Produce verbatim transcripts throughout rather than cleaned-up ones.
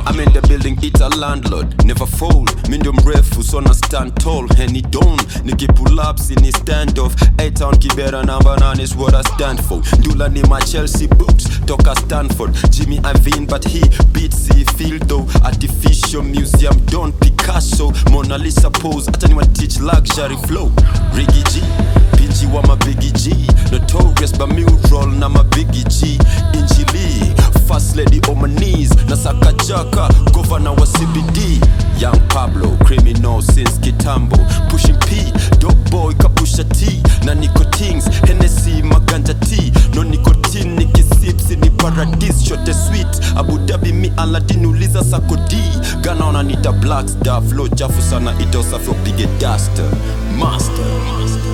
I'm in the building, it's a landlord. Never fold, medium refu, so na stand tall. Henny don't, Niki pull ups in his standoff. A-Town Kibera number nine is what I stand for. Dula ni my Chelsea books, Toka Stanford. Jimmy Iovine, but he beats the field though. Artificial museum, don't Picasso. Mona Lisa pose, at anyone teach luxury flow. Riggy G, P G wa my Biggie G. Notorious Bermuda, na my Biggie G. Injili, first lady on my knees. Nasaka Jaka, governor wa C B D. Young Pablo, criminal since Kitambo. Pushing P, dope boy kapusha T. Na nicotines, Hennessy maganja T. No nicotine, niki sips ni paradise. Shot sweet, Abu Dhabi mi Aladdin uliza sakodi. Ghana on Anita Black Star. Flow chafu sana itosa for big duster. Master, master.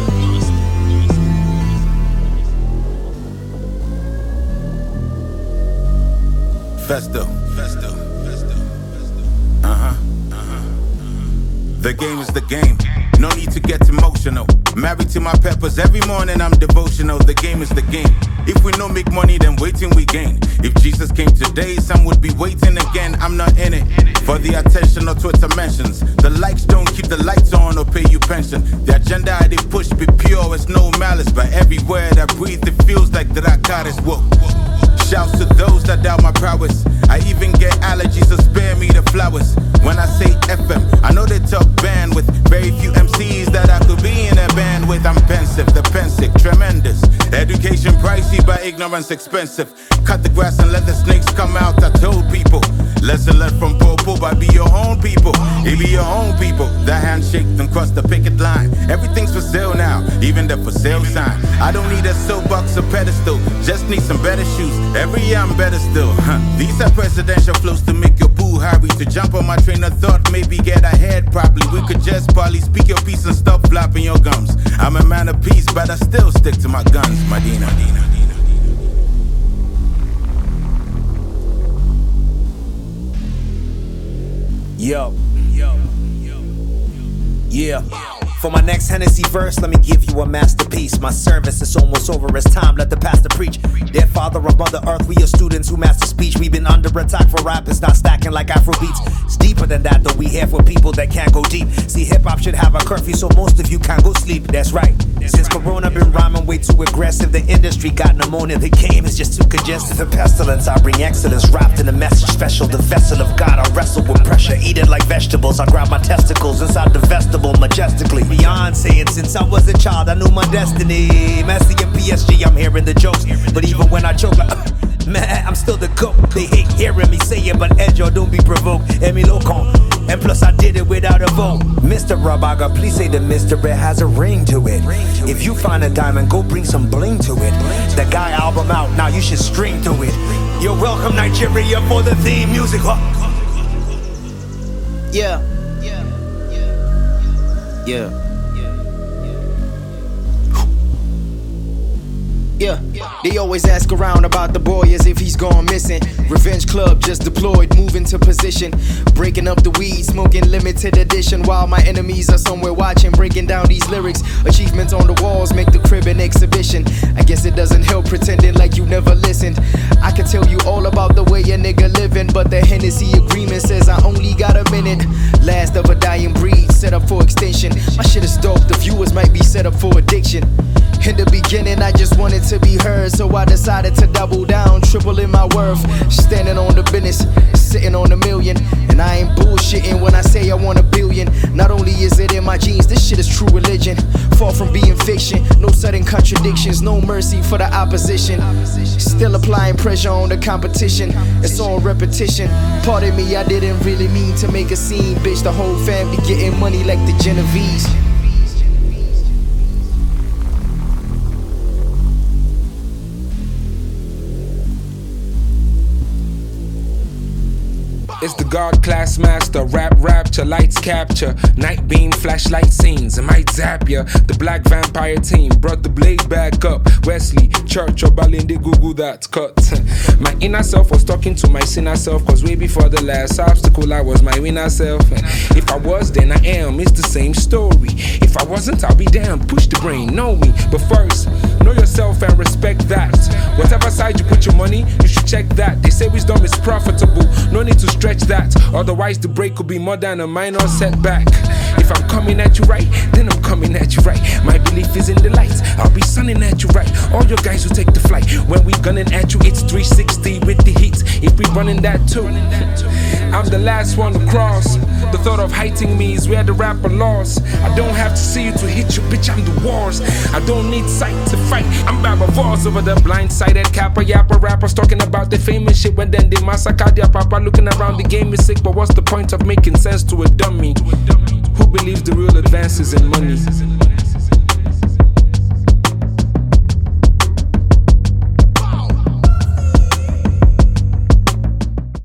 Festo, Festo, Festo, Festo. Uh-huh, uh-huh, uh-huh. The game is the game. No need to get emotional. Married to my peppers, every morning I'm devotional. The game is the game. If we don't make money, then waiting we gain. If Jesus came today, some would be waiting again. I'm not in it for the attention or Twitter mentions. The likes don't keep the lights on or pay you pension. The agenda they push be pure, it's no malice. But every word I breathe, it feels like that I got is woke. Shouts to those that doubt my prowess. I even get allergies, so spare me the flowers. When I say F M, I know they talk bandwidth. Very few M Cs that I could be in a band with. I'm pensive, the pensive, tremendous. Education pricey, but ignorance expensive. Cut the grass and let the snakes come out, I told people. Lesson learned from Popo, but be your own people. It be your own people. The handshake, then cross the picket line. Everything's for sale now, even the for sale sign. I don't need a soapbox or pedestal, just need some better shoes. Every year I'm better still. Huh. These are presidential flows to make your boo hurry. To jump on my train of thought, maybe get ahead properly. We could just probably speak your piece and stop flapping your gums. I'm a man of peace, but I still stick to my guns. Medina, Medina. Yo, yo, yo, yeah. For my next Hennessy verse, let me give you a masterpiece. My service is almost over, it's time, let the pastor preach. Dear Father of Mother Earth, we are students who master speech. We've been under attack for rappers, not stacking like Afro beats. It's deeper than that, though we here for people that can't go deep. See, hip-hop should have a curfew, so most of you can't go sleep. That's right. Since Corona been rhyming way too aggressive, the industry got pneumonia. The game is just too congested. The pestilence, I bring excellence wrapped in a message special. The vessel of God, I wrestle with pressure, eat it like vegetables. I grab my testicles inside the vestibule majestically. Beyond saying, since I was a child, I knew my destiny. Messi and P S G, I'm hearing the jokes. But even when I choke, like, uh, man, I'm still the goat. They hate hearing me say it, but Edjo, don't be provoked. Emi Locon. And plus I did it without a vote. Mister Rabaga, please say the Mister It has a ring to it. If you find a diamond, go bring some bling to it. The Guy album out, now you should string to it. You're welcome Nigeria for the theme music. Huh? Yeah. Yeah. Yeah. Yeah, they always ask around about the boy as if he's gone missing. Revenge Club just deployed, moving to position. Breaking up the weed, smoking limited edition. While my enemies are somewhere watching, breaking down these lyrics. Achievements on the walls make the crib an exhibition. I guess it doesn't help pretending like you never listened. I can tell you all about the way a nigga living, but the Hennessy agreement says I only got a minute. Last of a dying breed, set up for extinction. My shit is dope, the viewers might be set up for addiction. In the beginning, I just wanted to be heard, so I decided to double down, triple in my worth. Standing on the business, sitting on a million. And I ain't bullshitting when I say I want a billion. Not only is it in my genes, this shit is true religion. Far from being fiction, no sudden contradictions, no mercy for the opposition. Still applying pressure on the competition, it's on repetition. Pardon me, I didn't really mean to make a scene, bitch. The whole family getting money like the Genovese. It's the God class master, rap rapture, lights capture, night beam, flashlight scenes, I might zap ya. The black vampire team brought the blade back up. Wesley, Church, or Balinde, Google that cut. My inner self was talking to my sinner self, cause way before the last obstacle I was my winner self. If I was, then I am, it's the same story. If I wasn't, I'll be damned, push the brain, know me. But first, know yourself and respect that. Whatever side you put your money, you should check that. They say wisdom is profitable, no need to stress stretch that. Otherwise the break could be more than a minor setback. If I'm coming at you right, then I'm coming at you right. My belief is in the light, I'll be sunning at you right. All your guys who take the flight, when we gunning at you, it's three sixty with the heat. If we running that too, I'm the last one to cross. The thought of hating me is where the rapper lost. I don't have to see you to hit you, bitch, I'm the wars. I don't need sight to fight, I'm Babavars over the blindsided kappa yappa rappers talking about the famous shit when then they massacre their papa. Looking around the game is sick, but what's the point of making sense to a dummy who believes the real advances in money?